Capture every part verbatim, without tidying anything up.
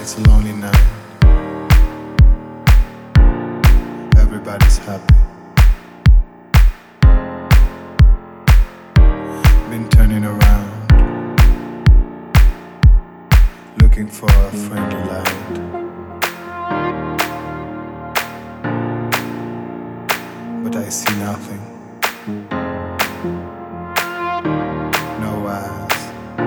It's a lonely night. Everybody's happy. Been turning around, looking for a friendly light. But I see nothing. No eyes.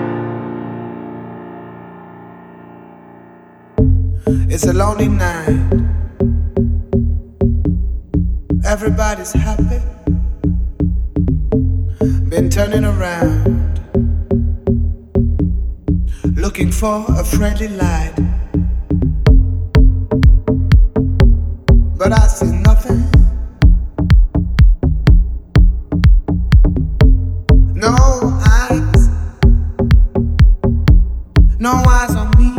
It's a lonely night. Everybody's happy. Been turning around, looking for a friendly light. But I see nothing. No eyes. No eyes on me.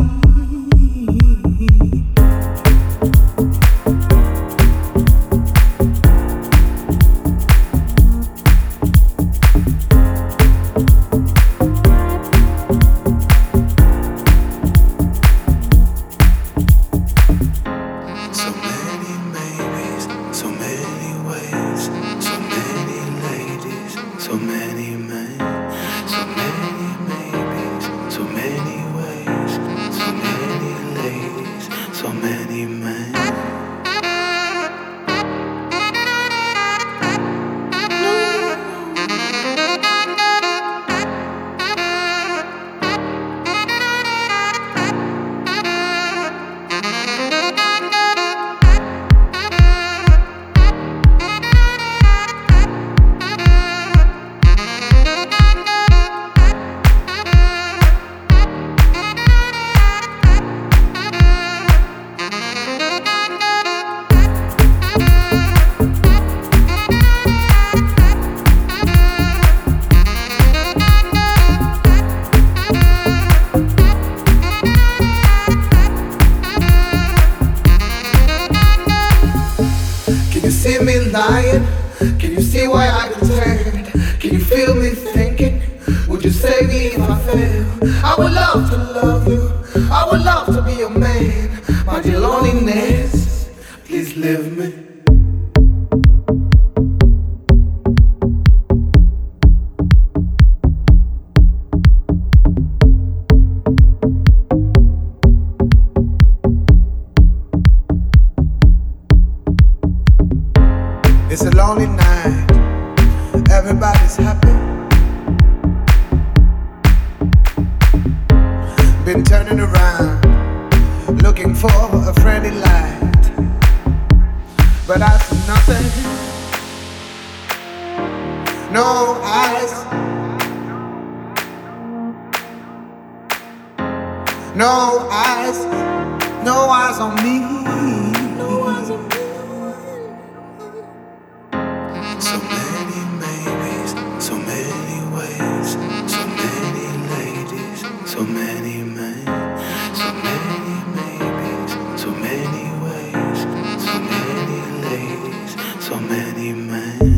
So many men, so many maybes, so many ways, so many ladies, so many men. See me lying? Can you see why I pretend? Can you feel me thinking? Would you save me if I fail? I would love to love you. I would love to be your man. My dear loneliness, please leave me. It's a lonely night. Everybody's happy. Been turning around, looking for a friendly light. But I see nothing. No eyes. No eyes. No eyes on me. No eyes on me. So many maybes, so many ways, so many ladies, so many men, so many maybes, so many ways, so many ladies, so many men.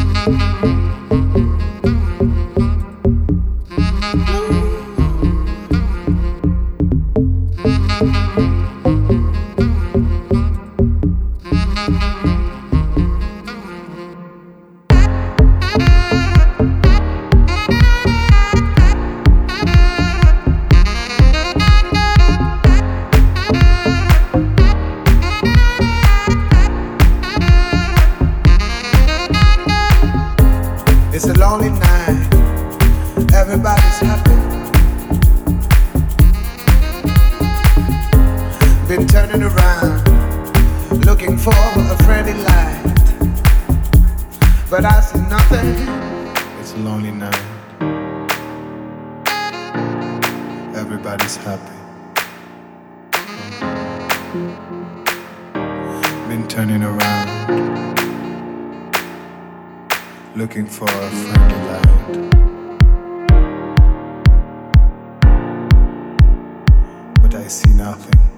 It's a lonely night. Everybody's happy. Been turning around, looking for a friendly light. But I see nothing. It's a lonely night. Everybody's happy. Been turning around, looking for a friendly light. But I see nothing.